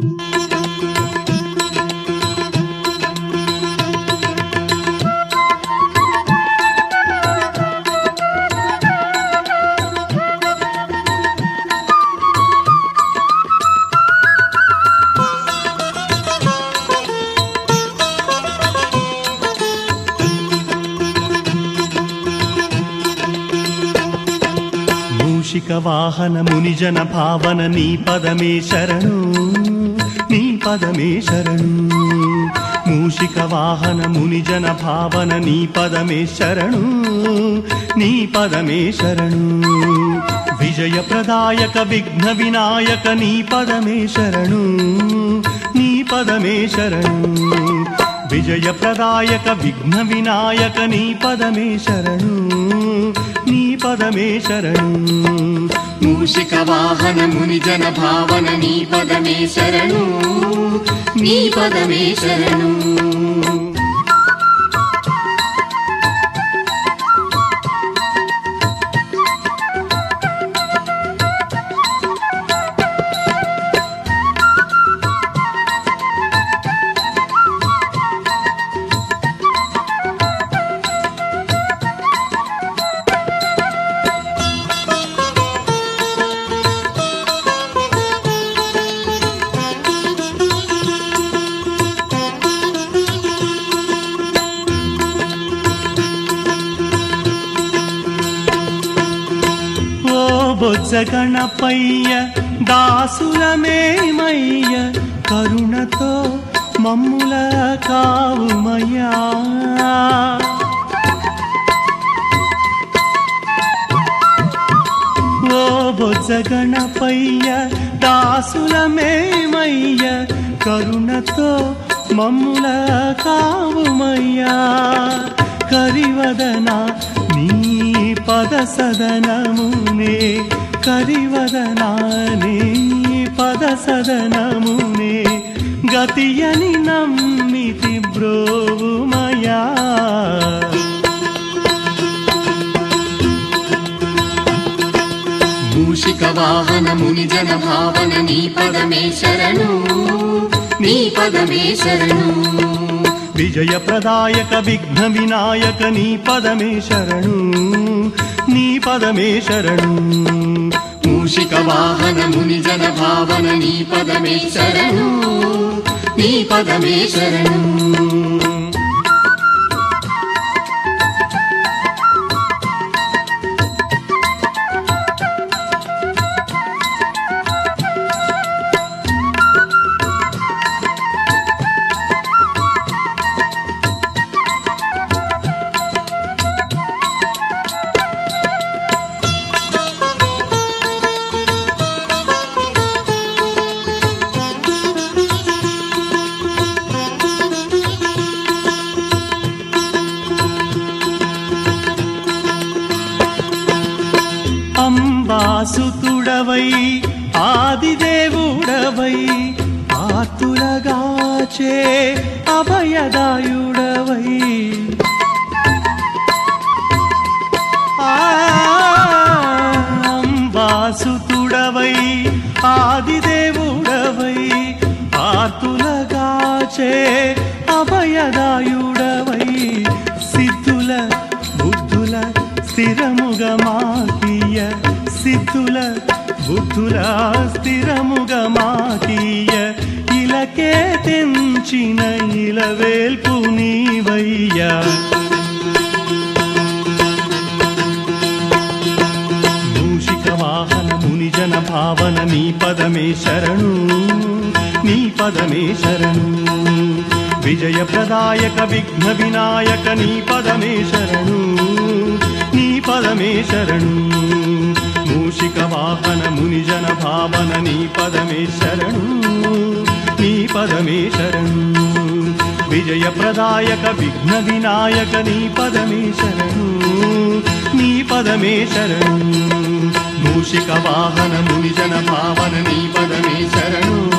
మూషిక వాహన మునిజన భావన నీ పదమే శరణు, నీ పదమే శరణు. మూషిక వాహన మునిజన భావన నీ పదమే శరణు, నీ పదమే శరణు. విజయ ప్రదాయక విఘ్న వినాయక నీ పదమే శరణు, నీ పదమే శరణు. విజయ ప్రదాయక విఘ్న వినాయక నీ పదమే శరణు, నీ పదమే శరణు. మూషిక వాహన మునిజన భావన నీ పదమే శరణు, నీ పదమే శరణు. బొజ్జ గణపయ్య దాసులమేమయ్య కరుణతో మమ్ముల కావుమయ్యా. ఓ బొజ్జ గణపయ్య దాసులమేమయ్య కరుణతో మమ్ముల కావుమయ్యా. కరివదన నీ పద సదనమునే, కరివదన నీ పద సదనమునే గతియని నమ్మితి బ్రోవుమయా. మూషిక వాహన మునిజన భావన నీ పదమే శరణు, నీ పదమే శరణు. విజయ ప్రదాయక విఘ్న వినాయక నీ పదమే శరణు, నీ పదమే శరణు. మూషిక వాహన మునిజన భావన నీ పదమే శరణు, నీ పదమే శరణు. అంబాసుతుడవై ఆదిదేవుడవై ఆతులగాచే అభయదాయుడవై అంబాసుతుడవై ఆదిదేవుడవై ఆతులగాచే అభయదాయుడవై సిద్ధుల బుద్ధుల స్థిరముగా మాకీయ, సిద్ధుల బుద్ధుల స్థిరముగా మాకీయ. ఇలకే తెంచిన ఇలవేల్పు నీవయ్యా. మూషిక వాహన మునిజన భావన నీ పదమే శరణు, నీ పదమే శరణు. విజయ ప్రదాయక విఘ్న వినాయక నీ పదమే శరణు, నీ పదమే శరణు. మూషిక వాహన మునిజన భావన నీ పదమే శరణు, నీ పదమే శరణు. విజయ ప్రదాయక విఘ్న వినాయక నీ పదమే శరణు, నీ పదమే శరణు. మూషిక వాహన మునిజన భావన నీ పదమే శరణు.